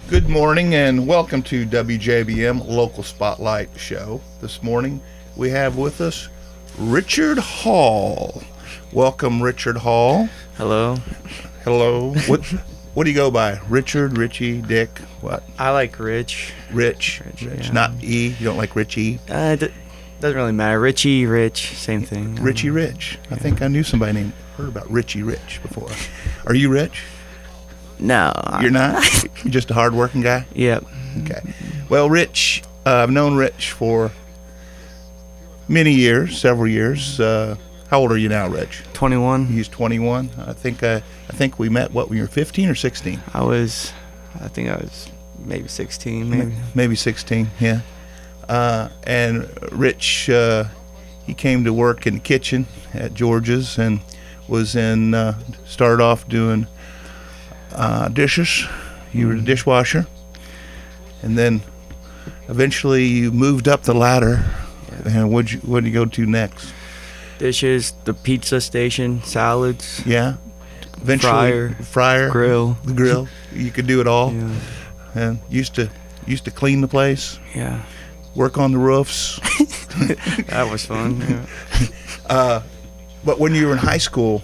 Good morning and welcome to WJBM Local Spotlight Show. This morning we have with us Richard Hall. Welcome, Richard Hall. Hello. Hello. What do you go by? Richard, Richie, Dick, what? I like Rich. Rich. Yeah. Not E. You don't like Richie? Doesn't really matter. Richie, Rich, same thing. Richie Rich. I think I knew somebody heard about Richie Rich before. Are you rich? No. You're not? You're just a hard-working guy? Yep. Okay. Well, Rich, I've known Rich for many years, several years. How old are you now, Rich? 21. He's 21. I think we met, when you were 15 or 16? I think I was maybe 16, Maybe 16, yeah. And Rich, he came to work in the kitchen at George's and started off doing dishes. You were the dishwasher, and then eventually you moved up the ladder. Yeah. And what did you go to next? Dishes, the pizza station, salads. Yeah. Eventually, fryer, grill. the grill. You could do it all. Yeah. And used to clean the place. Yeah. Work on the roofs. That was fun. Yeah. But when you were in high school,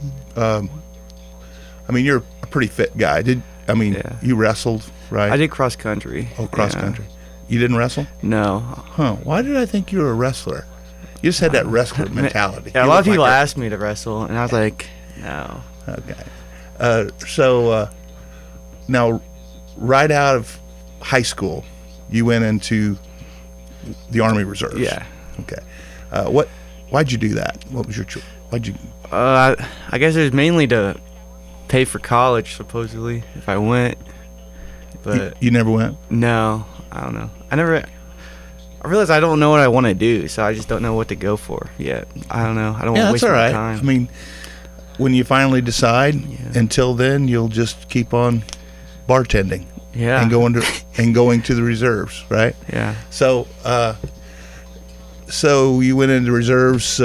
you're a pretty fit guy. Yeah. You wrestled, right? I did cross country. Oh, cross country. You didn't wrestle? No. Huh. Why did I think you were a wrestler? You just had that wrestler mentality. Yeah, a lot of people asked me to wrestle, and I was like, no. Okay. So now, right out of high school, you went into the Army Reserves. Yeah. Okay. Why'd you do that? What was your why'd you? I guess it was mainly to pay for college, supposedly, if I went. But you never went? No, I don't know. I realize I don't know what I want to do, so I just don't know what to go for yet. I don't know. I don't want to waste my time. I mean, when you finally decide, until then, you'll just keep on bartending. Yeah. And going to the reserves, right? Yeah. So you went into reserves.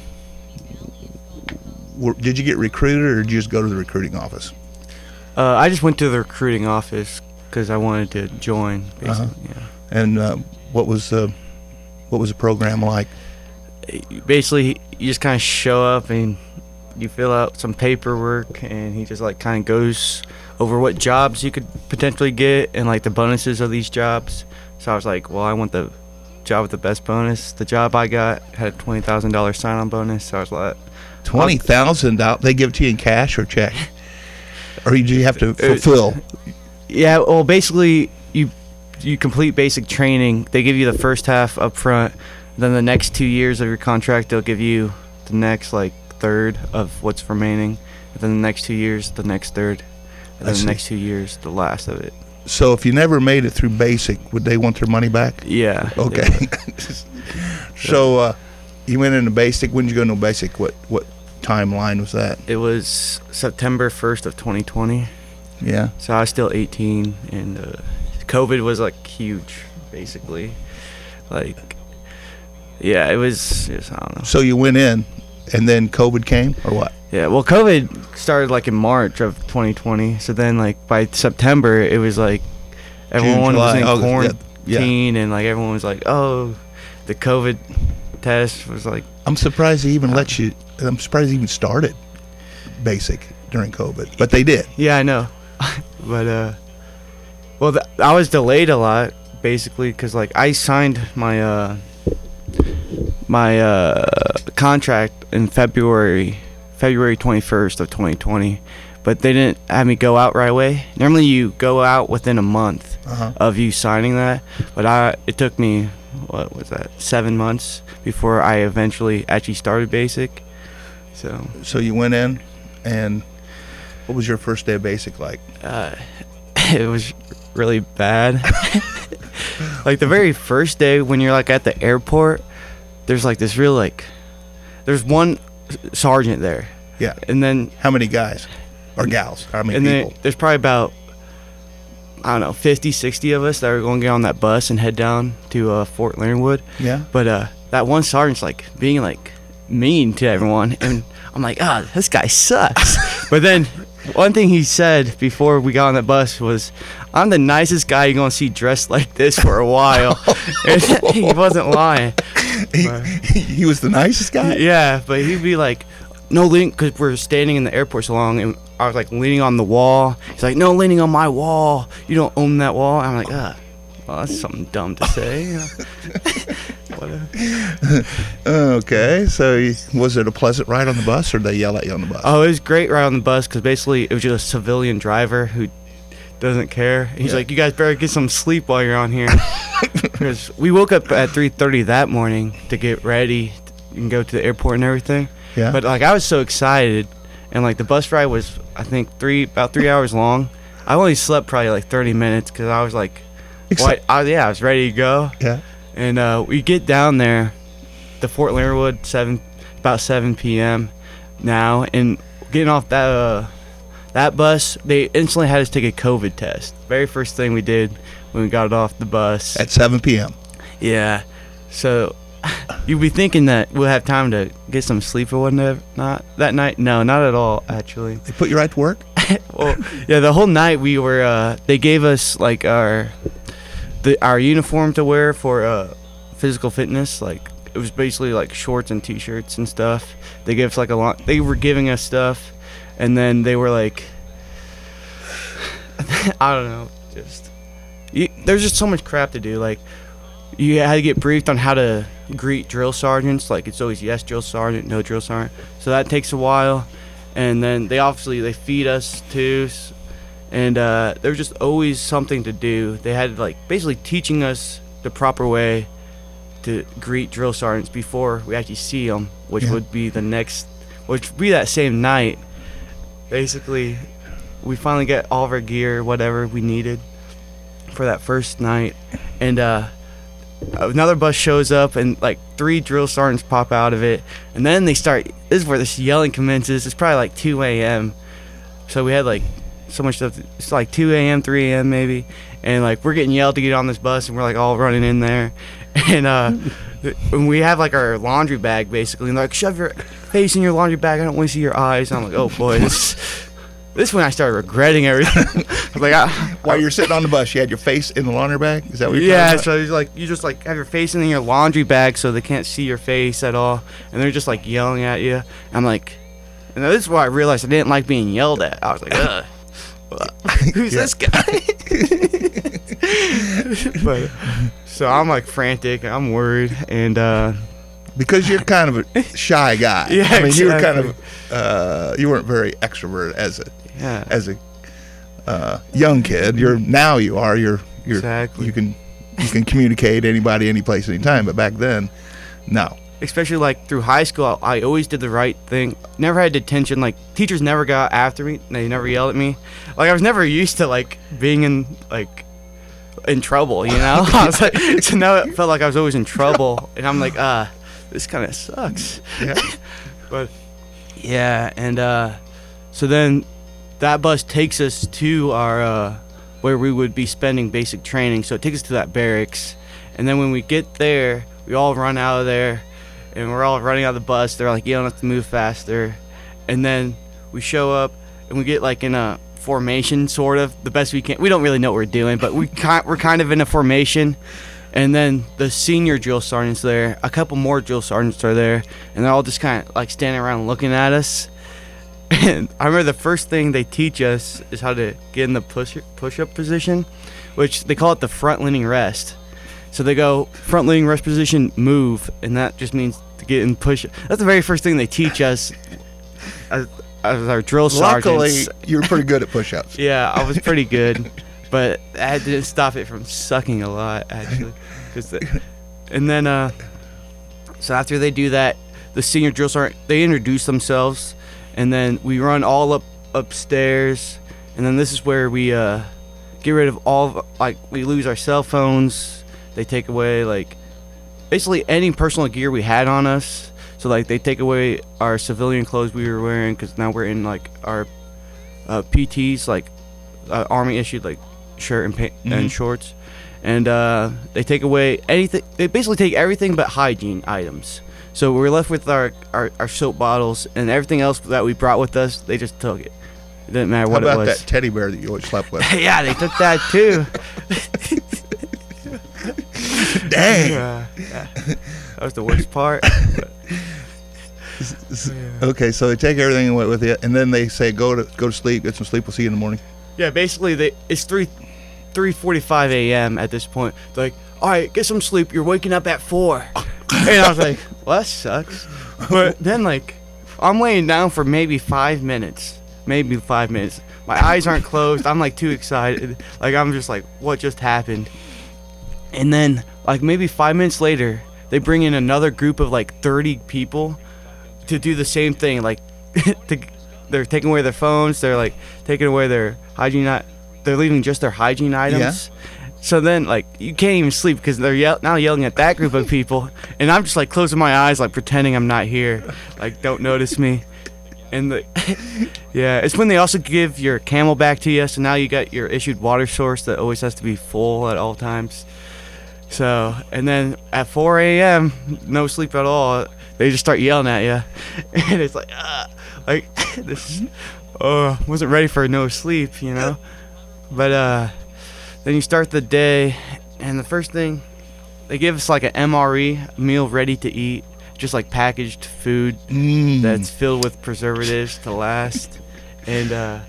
Did you get recruited, or did you just go to the recruiting office? I just went to the recruiting office because I wanted to join, basically. Yeah. And what was the program like? Basically, you just kind of show up and you fill out some paperwork, and he just kind of goes over what jobs you could potentially get and the bonuses of these jobs. So I was like, well, I want the job with the best bonus. The job I got had a $20,000 sign-on bonus. So I was like, $20,000? They give it to you in cash or check, or do you have to fulfill? Yeah. Well, basically, you complete basic training. They give you the first half up front. Then the next 2 years of your contract, they'll give you the next third of what's remaining. And then the next 2 years, the next third. And then the next 2 years, the last of it. So if you never made it through basic, would they want their money back? Yeah. Okay. So you went into basic. When did you go into basic? What timeline was that? It was September 1st of 2020. Yeah. So I was still 18, and COVID was huge, basically. Yeah, it was just, I don't know. So you went in, and then COVID came, or what? Yeah, well, COVID started in March of 2020. So then by September, it was everyone was in quarantine, and everyone was oh, the COVID test was I'm surprised they even let you. I'm surprised they even started basic during COVID, but they did. Yeah, I know. But I was delayed a lot, basically, because I signed my contract in February 21st of 2020, but they didn't have me go out right away. Normally you go out within a month of you signing that, but it took me, what was that, 7 months before I eventually actually started basic. So you went in, and what was your first day of basic like? It was really bad. The very first day when you're at the airport, there's this real there's one sergeant there. Yeah. And then how many guys or gals? How many people? Then there's probably about, I don't know, 50, 60 of us that are going to get on that bus and head down to Fort Leonard Wood. Yeah. But that one sergeant's being mean to everyone, and I'm this guy sucks. But then one thing he said before we got on the bus was, "I'm the nicest guy you're gonna see dressed like this for a while." And he wasn't lying. He was the nicest guy? Yeah, but he'd be like, "No leaning," because we're standing in the airport so long, and I was like leaning on the wall. He's like, "No leaning on my wall. You don't own that wall." I'm like, well, that's something dumb to say. Whatever. Okay, so was it a pleasant ride on the bus, or did they yell at you on the bus? Oh, it was great ride on the bus because basically it was just a civilian driver who doesn't care. He's like, "You guys better get some sleep while you're on here." Because we woke up at 3:30 that morning to get ready and go to the airport and everything. Yeah. But like I was so excited, and like the bus ride was I think about 3 hours long. I only slept probably like 30 minutes because I was like, I was ready to go. Yeah. And we get down there, to Fort Leonard Wood, about 7 p.m. now, and getting off that bus, they instantly had us take a COVID test. Very first thing we did when we got off the bus. At 7 p.m. Yeah. So you'd be thinking that we'll have time to get some sleep or whatnot that night. No, not at all, actually. They put you right to work? Well, yeah, the whole night we were, they gave us like our uniform to wear for physical fitness. Like it was basically like shorts and t-shirts and stuff. They gave us like they were giving us stuff, and then they were like, I don't know, there's just so much crap to do. Like you had to get briefed on how to greet drill sergeants. Like it's always yes drill sergeant, no drill sergeant. So that takes a while, and then they feed us too. And there was just always something to do. They had like basically teaching us the proper way to greet drill sergeants before we actually see them, which would be that same night. Basically, we finally get all of our gear, whatever we needed for that first night, and another bus shows up, and like 3 drill sergeants pop out of it, and then they start. This is where this yelling commences. It's probably like 2 a.m. So we had like so much stuff. It's like 2 a.m., 3 a.m. maybe, and like we're getting yelled to get on this bus, and we're like all running in there, and we have like our laundry bag basically, and they're like, "Shove your face in your laundry bag. I don't want to see your eyes." And I'm like, "Oh boy, this when I started regretting everything." I was like, while you're sitting on the bus, you had your face in the laundry bag? Is that what you're talking about? So you just like have your face in your laundry bag so they can't see your face at all, and they're just like yelling at you. I'm like, and this is why I realized I didn't like being yelled at. I was like, ugh. Who's this guy? But, so I'm like frantic, I'm worried, and because you're kind of a shy guy. Yeah, I mean, exactly. you were kind of you weren't very extroverted as a young kid. You're exactly. You can communicate anybody, any place, anytime. But back then, no. Especially like through high school, I always did the right thing. Never had detention. Like teachers never got after me. They never yelled at me. Like I was never used to like being in trouble, you know. I was like, so now it felt like I was always in trouble, and I'm like, this kind of sucks. Yeah. But yeah, and so then that bus takes us to our where we would be spending basic training. So it takes us to that barracks, and then when we get there, we all run out of there. And we're all running out of the bus. They're like, "You don't have to move faster." And then we show up, and we get like in a formation, sort of, the best we can. We don't really know what we're doing, but we're kind of in a formation. And then the senior drill sergeant's there. A couple more drill sergeants are there, and they're all just kind of like standing around looking at us. And I remember the first thing they teach us is how to get in the push-up position, which they call it the front-leaning rest. So they go front leaning rest position, move, and that just means to get in push. That's the very first thing they teach us as our drill sergeants. Luckily, you were pretty good at push-ups. Yeah, I was pretty good, but that didn't stop it from sucking a lot, actually. And then, so after they do that, the senior drill sergeant, they introduce themselves, and then we run all upstairs, and then this is where we get rid of we lose our cell phones. They take away, like, basically any personal gear we had on us. So, like, they take away our civilian clothes we were wearing because now we're in, like, our PTs, like, Army-issued, like, shirt and pants and shorts. And they take away anything. They basically take everything but hygiene items. So we're left with our soap bottles, and everything else that we brought with us, they just took it. It didn't matter How what it about was. that teddy bear that you always slept with? Yeah, they took that too. Dang. Yeah. That was the worst part. Okay, so they take everything and went with it, and then they say go to sleep, get some sleep. We'll see you in the morning. Yeah, basically it's 3:45 a.m. at this point. They're like, all right, get some sleep. You're waking up at 4. And I was like, well, that sucks. But then like, I'm laying down for maybe 5 minutes. Maybe 5 minutes. My eyes aren't closed. I'm like too excited. Like I'm just like, what just happened? And then like maybe 5 minutes later, they bring in another group of like 30 people to do the same thing. Like they're taking away their phones. They're like taking away their hygiene. They're leaving just their hygiene items. Yeah. So then like you can't even sleep because they're now yelling at that group of people. And I'm just like closing my eyes, like pretending I'm not here. Like don't notice me. And yeah, it's when they also give your Camel back to you. So now you got your issued water source that always has to be full at all times. So, and then at 4 a.m., no sleep at all, they just start yelling at you. And it's like, this, wasn't ready for no sleep, you know? But then you start the day, and the first thing, they give us like an MRE, meal ready to eat, just like packaged food that's filled with preservatives to last. And,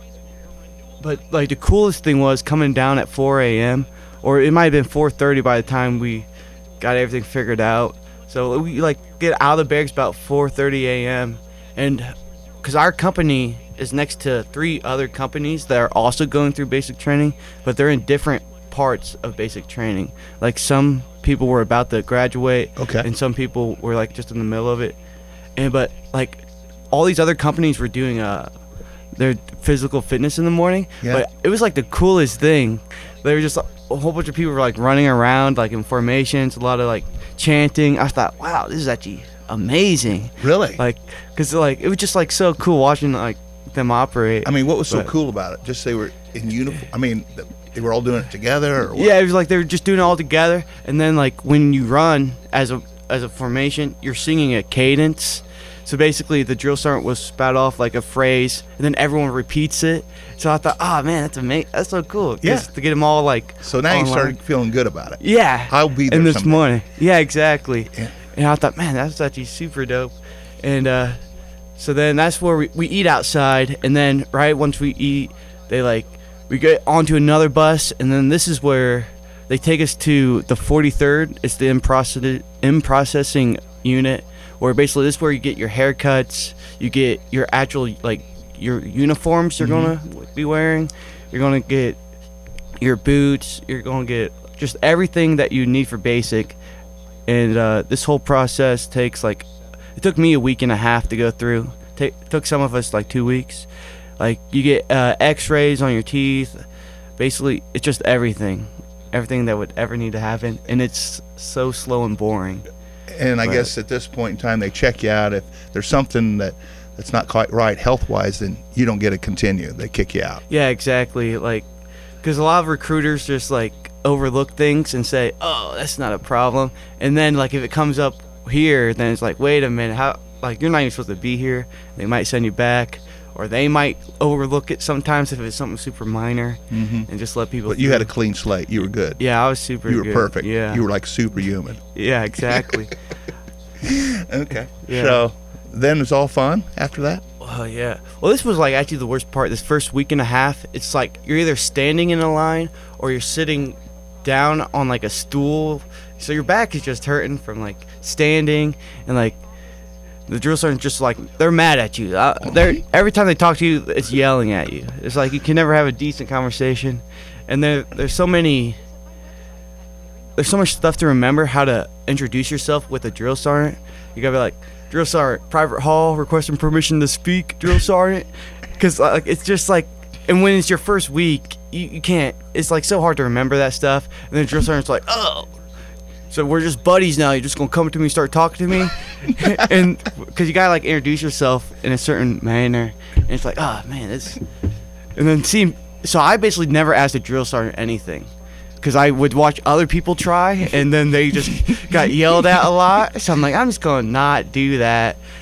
but like the coolest thing was coming down at 4 a.m., or it might have been 4:30 by the time we got everything figured out. So we like get out of the barracks about 4:30 a.m. And because our company is next to 3 other companies that are also going through basic training, but they're in different parts of basic training. Like some people were about to graduate, and some people were like just in the middle of it. And but like all these other companies were doing their physical fitness in the morning. Yeah. But it was like the coolest thing. They were just a whole bunch of people were like running around like in formations, a lot of like chanting. I thought, wow, this is actually amazing. Really? Like, cause like it was just like so cool watching like them operate. I mean, what was so cool about it? Just they were in uniform. I mean, they were all doing it together. Or what? Yeah, it was like they were just doing it all together. And then like when you run as a formation, you're singing a cadence. So basically, the drill sergeant will spout off like a phrase, and then everyone repeats it. So I thought, oh man, that's amazing. That's so cool. Yeah. To get them all like. So now you started feeling good about it. Yeah. I'll be there. And this someday. morning. Yeah, exactly. Yeah. And I thought, man, that's actually super dope. And so then that's where we eat outside, and then right once we eat, we get onto another bus, and then this is where they take us to the 43rd. It's the in-processing unit. Where basically this is where you get your haircuts, you get your actual like your uniforms you're gonna be wearing, you're gonna get your boots, you're gonna get just everything that you need for basic. And this whole process takes like, it took me a week and a half to go through. Took some of us like 2 weeks. Like you get X-rays on your teeth. Basically, it's just everything that would ever need to happen, and it's so slow and boring. And I guess at this point in time, they check you out. If there's something that's not quite right health-wise, then you don't get to continue. They kick you out. Yeah, exactly. Like, because a lot of recruiters just like overlook things and say, "Oh, that's not a problem." And then like if it comes up here, then it's like, "Wait a minute, how? Like you're not even supposed to be here." They might send you back, or they might overlook it sometimes if it's something super minor, and just let people. But you had a clean slate. You were good. Yeah, I was super. You were good. perfect. Yeah, you were like superhuman. Yeah, exactly. Okay. Yeah. So then it's all fun after that? Oh, yeah. Well, this was like actually the worst part. This first week and a half, it's like you're either standing in a line or you're sitting down on like a stool. So your back is just hurting from like standing, and like the drill sergeant's just like, they're mad at you. Every time they talk to you, it's yelling at you. It's like you can never have a decent conversation. And there's so much stuff to remember how to introduce yourself with a drill sergeant. You gotta be like, drill sergeant, private hall, requesting permission to speak, drill sergeant. Because like it's just like, and when it's your first week, you can't. It's like so hard to remember that stuff. And then the drill sergeant's like, oh, so we're just buddies now. You're just gonna come to me, and start talking to me, and because you gotta like introduce yourself in a certain manner. And it's like, oh man, this. And then so I basically never asked a drill sergeant anything. Because I would watch other people try, and then they just got yelled at a lot. So I'm like, I'm just going to not do that.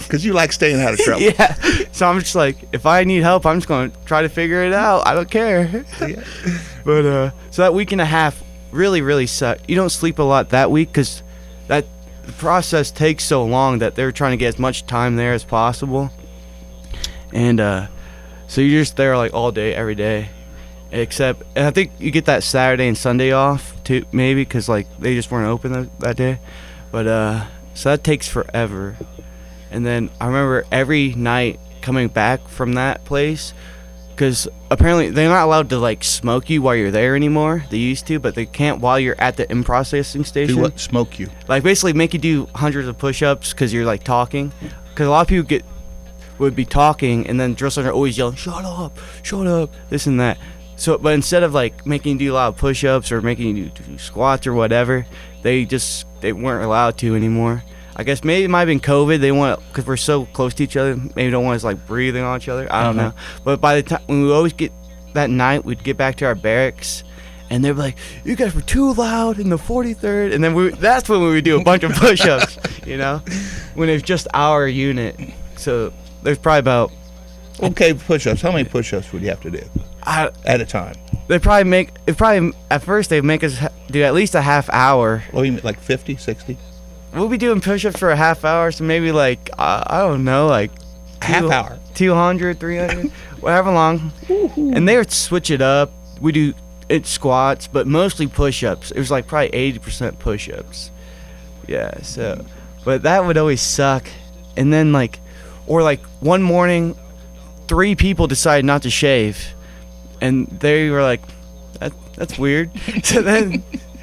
Because you like staying out of trouble. Yeah. So I'm just like, if I need help, I'm just going to try to figure it out. I don't care. Yeah. But so that week and a half really, really sucked. You don't sleep a lot that week because the process takes so long that they're trying to get as much time there as possible. And so you're just there like all day, every day. And I think you get that Saturday and Sunday off too, maybe, because like they just weren't open that day. But so that takes forever. And then I remember every night coming back from that place, because apparently they're not allowed to like smoke you while you're there anymore. They used to, but they can't while you're at the in-processing station. Do what? Smoke you? Like basically make you do hundreds of push-ups because you're like talking. Because a lot of people would be talking, and then drill sergeant always yelling, shut up, this and that. So, but instead of like making you do a lot of push-ups or making you do squats or whatever, they weren't allowed to anymore. I guess maybe it might have been COVID. They want, because we're so close to each other, maybe don't want us like breathing on each other. I don't know. But by the time when we always get that night, we'd get back to our barracks, and they'd be like, "You guys were too loud in the 43rd," and then that's when we would do a bunch of push-ups, you know, when it's just our unit. So there's probably about push-ups. How many push-ups would you have to do at a time? At first they'd make us do at least a half hour. Oh, you mean like 50, 60? We'll be doing push-ups for a half hour, so maybe like I don't know, like half hour, 200, 300, whatever long. And they would switch it up. We do squats, but mostly push-ups. It was like probably 80% push-ups. Yeah. So, but that would always suck. And then or one morning, 3 people decided not to shave, and they were like, "That's weird." So then.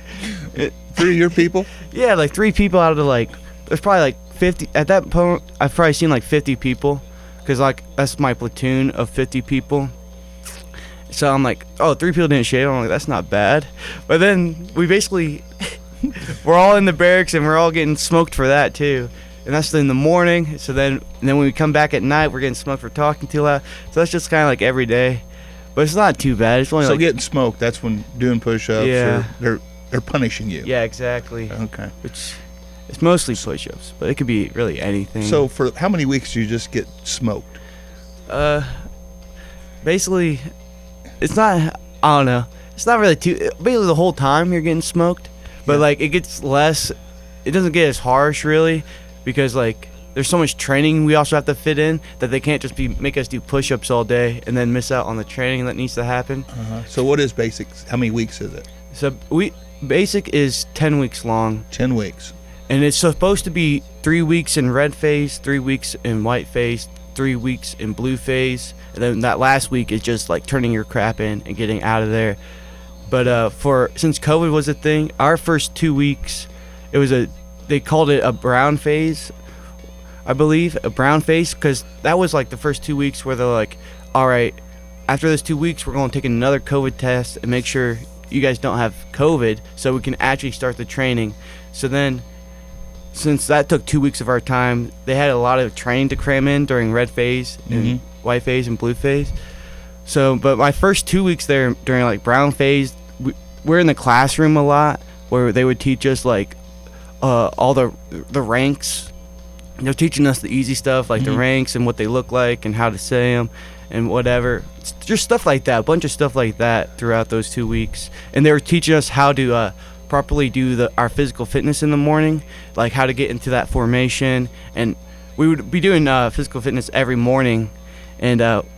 3 of your people? Yeah, like 3 people out of there's probably like 50. At that point, I've probably seen like 50 people, because that's my platoon of 50 people. So I'm like, oh, 3 people didn't shave. I'm like, that's not bad. But then we basically, we're all in the barracks and we're all getting smoked for that too. And that's in the morning. So then when we come back at night, we're getting smoked for talking too loud. So that's just kind of like every day. But it's not too bad. It's only getting smoked, that's when doing push-ups, yeah. Or they're punishing you. Yeah, exactly. Okay. Which it's mostly push-ups, but it could be really anything. So for how many weeks do you just get smoked? Basically, it's not. I don't know. It's not really basically the whole time you're getting smoked, but it gets less. It doesn't get as harsh really, because there's so much training we also have to fit in that they can't just make us do push-ups all day and then miss out on the training that needs to happen. So what is basic? How many weeks is it? So basic is 10 weeks long. 10 weeks. And it's supposed to be 3 weeks in red phase, 3 weeks in white phase, 3 weeks in blue phase, and then that last week is just turning your crap in and getting out of there. But since COVID was a thing, our first 2 weeks, they called it a brown phase, I believe, a brown phase, because that was the first 2 weeks where they're like, all right, after those 2 weeks, we're going to take another COVID test and make sure you guys don't have COVID, so we can actually start the training. So then, since that took 2 weeks of our time, they had a lot of training to cram in during red phase and white phase and blue phase. So, but my first 2 weeks there during brown phase, we're in the classroom a lot, where they would teach us all the ranks. They're teaching us the easy stuff, the ranks and what they look like and how to say them and whatever. Just stuff like that, a bunch of stuff like that throughout those 2 weeks. And they were teaching us how to properly do our physical fitness in the morning, how to get into that formation. And we would be doing physical fitness every morning, and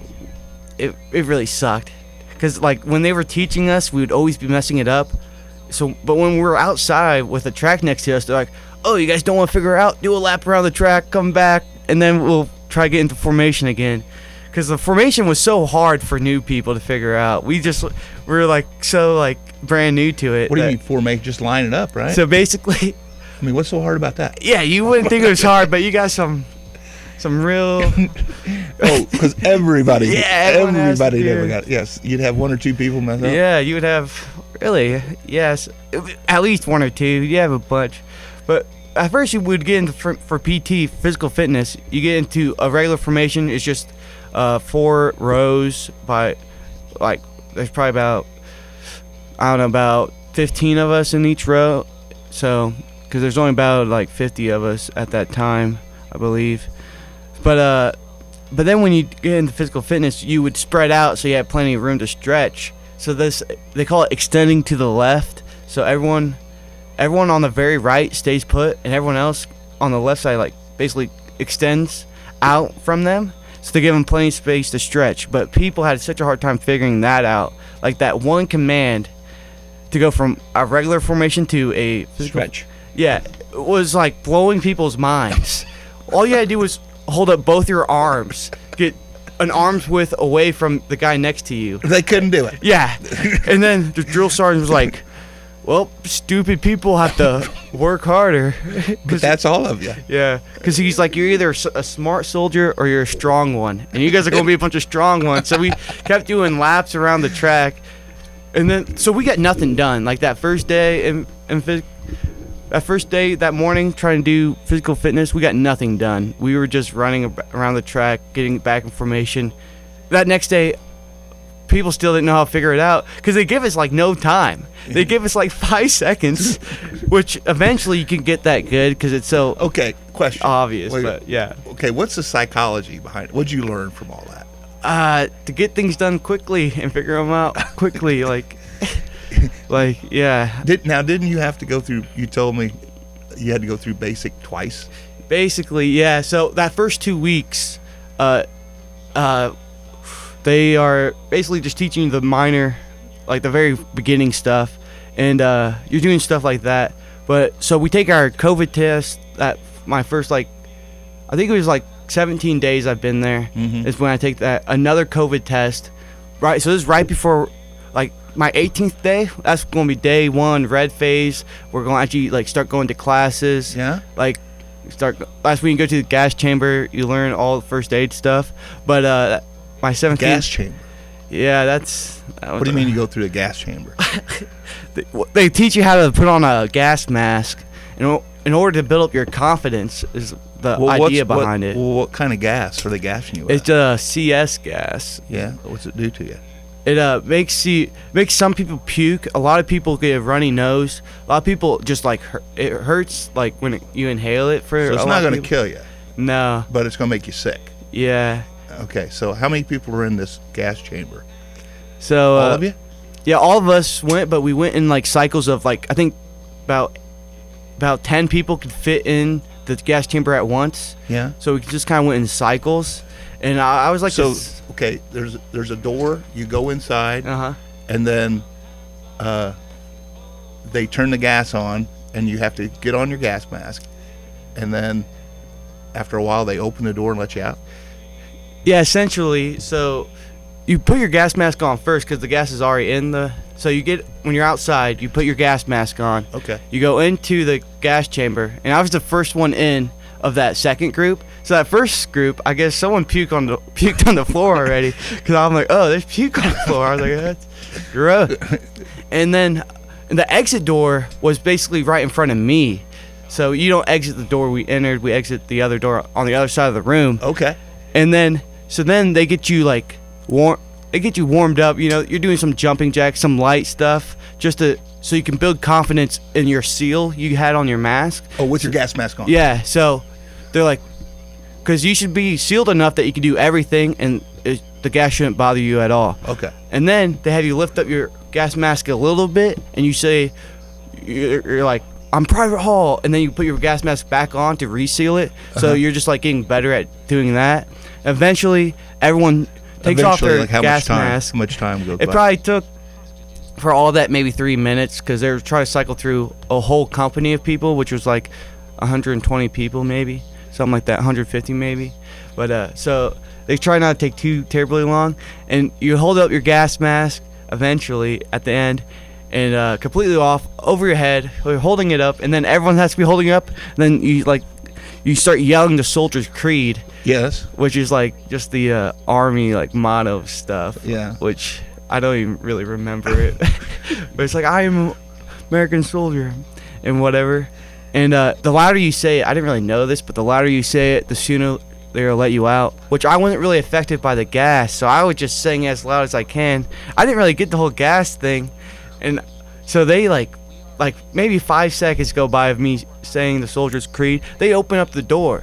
it really sucked, because when they were teaching us, we would always be messing it up. But when we were outside with a track next to us, they're like, oh, you guys don't want to figure it out? Do a lap around the track, come back, and then we'll try to get into formation again. Because the formation was so hard for new people to figure out. We were so brand new to it. What do you mean formation? Just line it up, right? So basically, I mean, what's so hard about that? Yeah, you wouldn't think it was hard, but you got some real. Oh, because everybody never got it. Yes, you'd have 1 or 2 people mess up. Yeah, you would have yes, at least 1 or 2. You have a bunch, but at first you would get into for PT, physical fitness. You get into a regular formation. It's just 4 rows by there's probably about 15 of us in each row. So because there's only about 50 of us at that time, I believe. but then when you get into physical fitness, you would spread out so you had plenty of room to stretch. So they call it extending to the left. So everyone on the very right stays put, and everyone else on the left side like basically extends out from them. So they give them plenty of space to stretch. But people had such a hard time figuring that out. Like that one command to go from a regular formation to a Stretch. Yeah, it was like blowing people's minds. All you had to do was hold up both your arms, get an arm's width away from the guy next to you. They couldn't do it. Yeah, and then the drill sergeant was like, well, stupid people have to work harder. But that's all of you. Yeah, because he's like, you're either a smart soldier or you're a strong one, and you guys are going to be a bunch of strong ones. So we kept doing laps around the track, and then so we got nothing done. Like that first day that morning trying to do physical fitness, we got nothing done. We were just running around the track, getting back in formation. That next day, people still didn't know how to figure it out because they give us like no time. They give us like 5 seconds, which eventually you can get that good because it's so question obvious. Wait, but yeah. Okay, what's the psychology behind it? What'd you learn from all that? To get things done quickly and figure them out quickly, yeah. Didn't you have to go through? You told me you had to go through basic twice. Basically, yeah. So that first 2 weeks, they are basically just teaching you the minor, like the very beginning stuff, and you're doing stuff like that. But so we take our COVID test. That my first I think it was like 17 days I've been there. Mm-hmm. Is when I take that another COVID test. Right. So this is right before my 18th day. That's going to be day 1, red phase. We're going to actually start going to classes. Yeah. Last week you go to the gas chamber. You learn all the first aid stuff. But my 17th gas chamber. Yeah, what do you mean you go through the gas chamber? They teach you how to put on a gas mask in order to build up your confidence. Is the idea behind it? Well, what kind of gas are they gassing you with? It's a CS gas. Yeah. What's it do to you? It makes some people puke. A lot of people get a runny nose. A lot of people just it hurts when you inhale it for. So it's not going to kill you. No. But it's going to make you sick. Yeah. Okay. So how many people are in this gas chamber? So all of you? Yeah, all of us went, but we went in cycles of I think about 10 people could fit in the gas chamber at once. Yeah. So we just kind of went in cycles, and I was like, okay, there's a door. You go inside, and then they turn the gas on, and you have to get on your gas mask, and then after a while they open the door and let you out. Yeah, essentially. So you put your gas mask on first because the gas is already in the. So when you're outside, you put your gas mask on. Okay. You go into the gas chamber, and I was the first one in of that second group. So that first group, I guess someone puked on the floor already, because I'm like, oh, there's puke on the floor. I was like, that's gross. And then the exit door was basically right in front of me. So you don't exit the door we entered, we exit the other door on the other side of the room. Okay. And then they get you they get you warmed up. You're doing some jumping jacks, some light stuff, so you can build confidence in your seal you had on your mask. Oh, with your gas mask on. Yeah. So they're like, because you should be sealed enough that you can do everything, and the gas shouldn't bother you at all. Okay. And then they have you lift up your gas mask a little bit, and you say, you're like, I'm Private Hall, and then you put your gas mask back on to reseal it. So you're just getting better at doing that. Eventually, everyone takes off their gas mask. How much time goes by? It probably took, for all that, maybe 3 minutes, because they were trying to cycle through a whole company of people, which was 120 people maybe, something like that, 150 maybe. But so they try not to take too terribly long, and you hold up your gas mask eventually at the end, and completely off over your head. You're holding it up, and then everyone has to be holding it up. And then you start yelling the Soldier's Creed. Yes. Which is just the army motto stuff. Yeah. Which I don't even really remember it, but it's I am American soldier, and whatever. And the louder you say it, I didn't really know this, but the louder you say it, the sooner they'll let you out. Which I wasn't really affected by the gas, so I would just sing as loud as I can. I didn't really get the whole gas thing, and so they maybe 5 seconds go by of me saying the Soldier's Creed. They open up the door,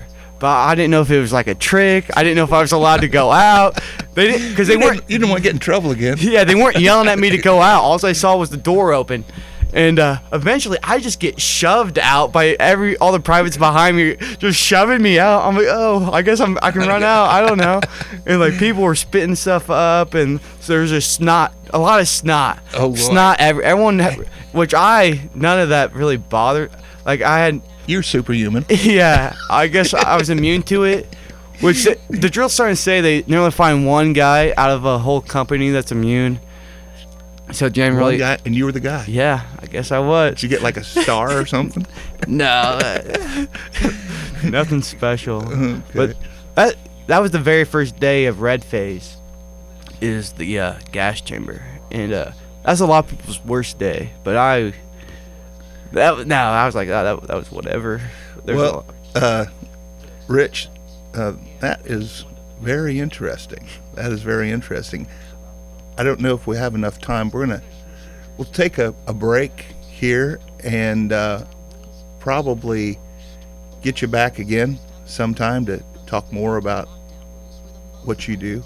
but I didn't know if it was like a trick. I didn't know if I was allowed to go out. They didn't, because they weren't. You didn't want to get in trouble again. Yeah, they weren't yelling at me to go out. All I saw was the door open. And eventually, I just get shoved out by all the privates behind me, just shoving me out. I'm like, oh, I guess I can run out. I don't know. And like people were spitting stuff up, and so there's a lot of snot. Oh, Lord. Snot. Everyone, none of that really bothered. Like You're superhuman. yeah, I guess I was immune to it. Which the drill's starting to say they nearly find one guy out of a whole company that's immune. So generally, One guy, and you were the guy. yeah, I guess I was. Did you get like a star or something? No, nothing special. Okay. But that was the very first day of red phase, is the gas chamber, and that's a lot of people's worst day. But I was like, oh, that was whatever. Well, Rich, that is very interesting. That is very interesting. I don't know if we have enough time. We'll take a break here and probably get you back again sometime to talk more about what you do.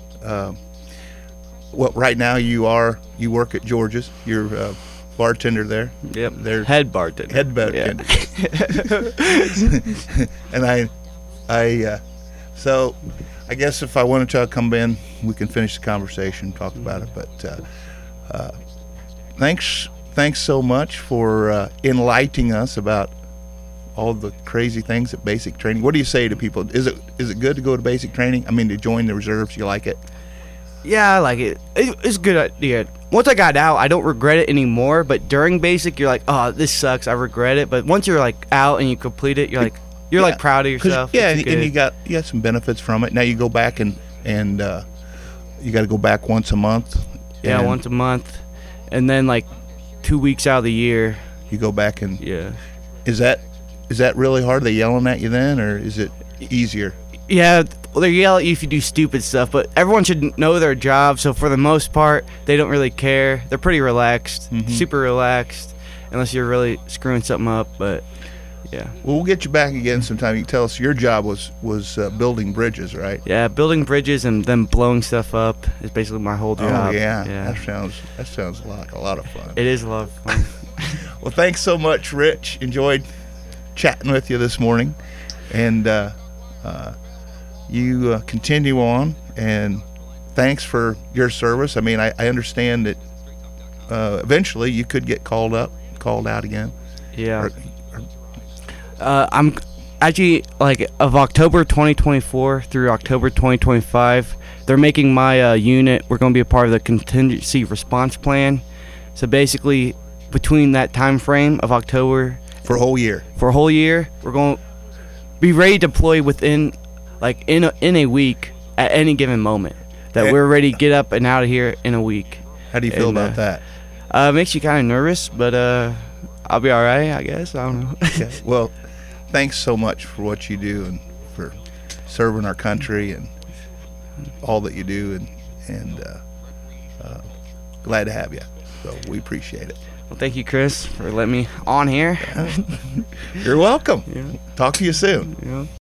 Right now you work at George's. You're a bartender there. Yep. There's Head bartender. head bartender. Yeah. And so I guess if I wanted to come in, we can finish the conversation, talk about it. But thanks so much for enlightening us about all the crazy things at basic training. What do you say to people? Is it good to go to basic training? I mean, to join the reserves, you like it? Yeah, I like it. It's a good idea. Once I got out, I don't regret it anymore. But during basic, you're like, oh, this sucks. I regret it. But once you're like out and you complete it, you're like proud of yourself. Yeah, It's and good. you got some benefits from it. Now you go back and you got to go back once a month. Yeah, and once a month, and then like 2 weeks out of the year. you go back and Yeah. Is that really hard? Are they yelling at you then, or is it easier? Yeah, well, they yell at you if you do stupid stuff, but everyone should know their job. So for the most part, they don't really care. They're pretty relaxed, super relaxed, unless you're really screwing something up. But yeah. Well, we'll get you back again sometime. You can tell us your job was building bridges, right? Yeah, building bridges and then blowing stuff up is basically my whole job. Oh yeah. That sounds like a lot of fun. It is a lot of fun. Well, thanks so much, Rich. Enjoyed chatting with you this morning, and you continue on. And thanks for your service. I mean, I understand that eventually you could get called out again. Yeah. I'm actually, like, of October 2024 through October 2025, they're making my unit, we're going to be a part of the contingency response plan. So basically, between that time frame of October For a whole year. we're going to be ready to deploy within, like, in a week at any given moment. That we're ready to get up and out of here in a week. How do you feel And, about that? Makes you kind of nervous, but I'll be all right, I guess. I don't know. Okay. Well, thanks so much for what you do and for serving our country and all that you do, and glad to have you. So we appreciate it. Well, thank you, Chris, for letting me on here. You're welcome. Yeah. Talk to you soon. Yeah.